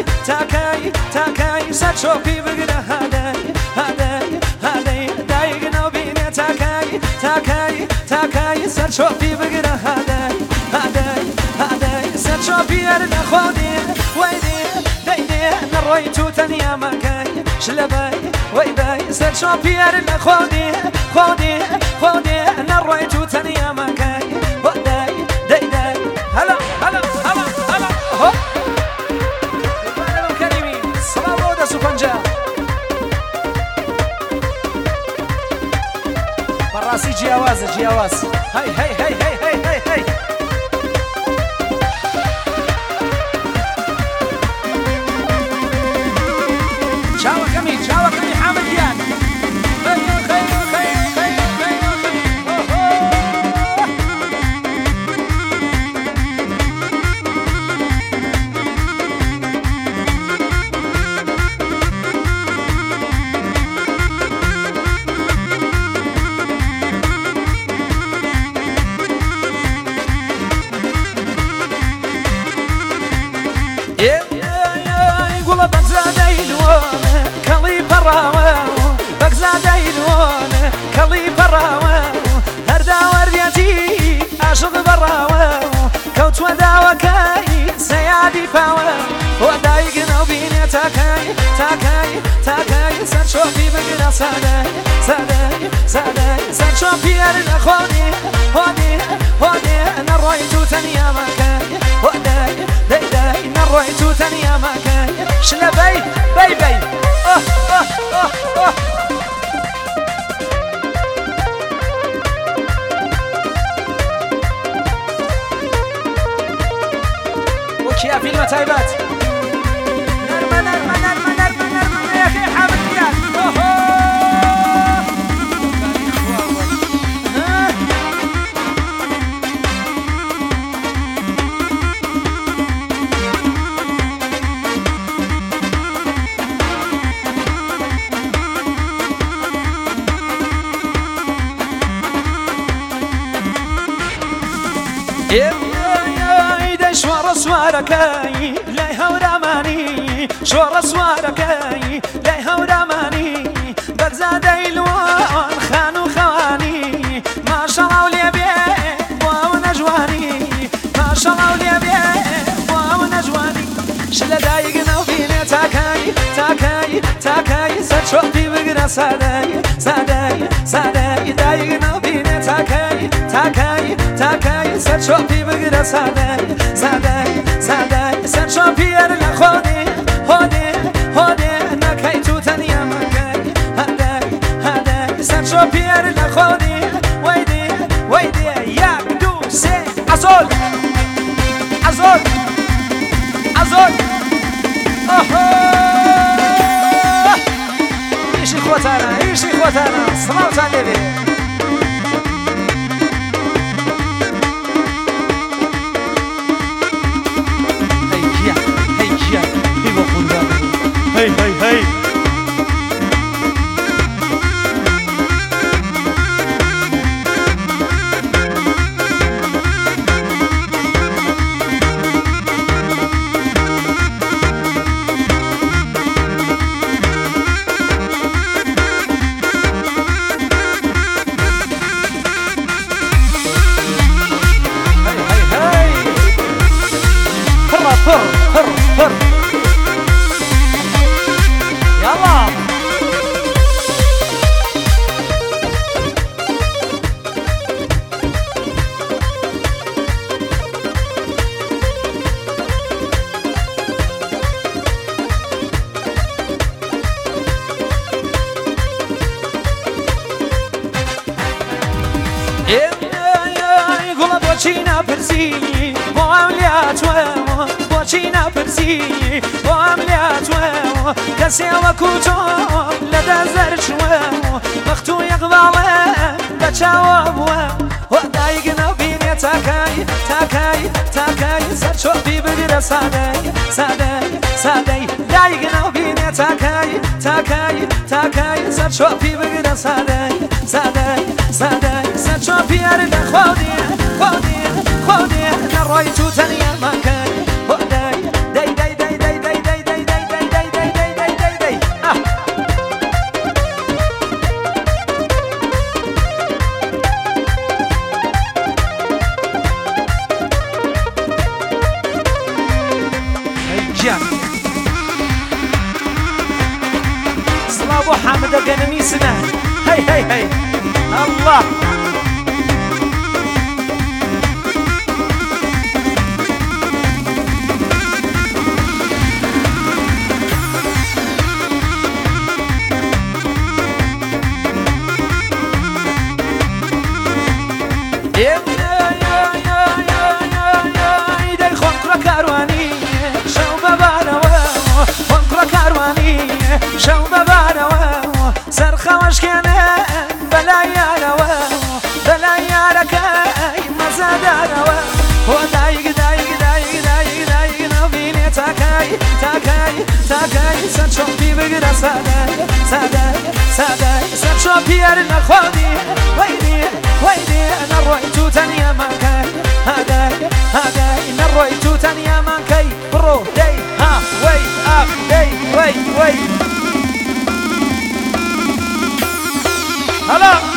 تاكاي ساتشوبي بقنا هاداي دايقنا وبيني تاكاي ساتشوبي بقنا هاداي ساتشوبي أرنا خودي ويدي دايدي نرويتو تنيا مكاي شلباي ويداي ساتشوبي أرنا خودي نرويتو تنيا مكاي وداي دايداي هلا هو سوپنجا براسي جياواز هاي شاوة كمي حامد ديان كلي براوة هردا ورديتي عاشق براوة كوت وداوة كاي سيادي باوة ودايقنا وبيني تاكاي سرشوفي بقنا ساداي سرشوفي أرنا هودي نرويتو تنيا مكاي داي نرويتو تنيا مكاي شلبي بي يا فيلم تايبات نرمى يا أخي حامد ديان شوار سواركاي لا هوراماني شوار سواركاي لا هوراماني بغزادي لوان خانو خواني ما شاء الله وليبي واو نجواني ما شاء الله وليبي واو نجواني شلا دايقنا وبيني تاكاي ساتشوبي بقنا ساداي دايقنا وبيني تاكاي ساتشوبي بقنا ساداي ساتشوبي أرنا هودي نكايتو تنيا مكاي هاداي ساتشوبي أرنا ويدي ياك سي عزول ايش اخوتانا صلاة على النبي هي هر يلا يقول بوشينا برسيني وعمليات بوشينا برسيني وعمليات كسي وكوتون لدى زرش مختو يقضى بتشاوب ودايقنا بيني تاكاي ساتشوبي بقنا ساداي دايقنا بيني تاكاي ساتشوبي بقنا ساداي ساتشوبي أرنا خودي نرويتو تنيا مكاي داي هي هي الله شو بباروا سرخوش كنا بلا ياروا بلا ياركاي مزاداروا ودايق دايق دايق دايق دايق نبيني تاكاي تاكاي تاكاي سرشو في بقرا ساداي ساداي ساداي سرشو بيرنا خودي ويدي ويدي نرويتو تانيا ماكاي هاداي هاداي نرويتو تانيا ماكاي برو داي ها وي اخ داي وي وي هلا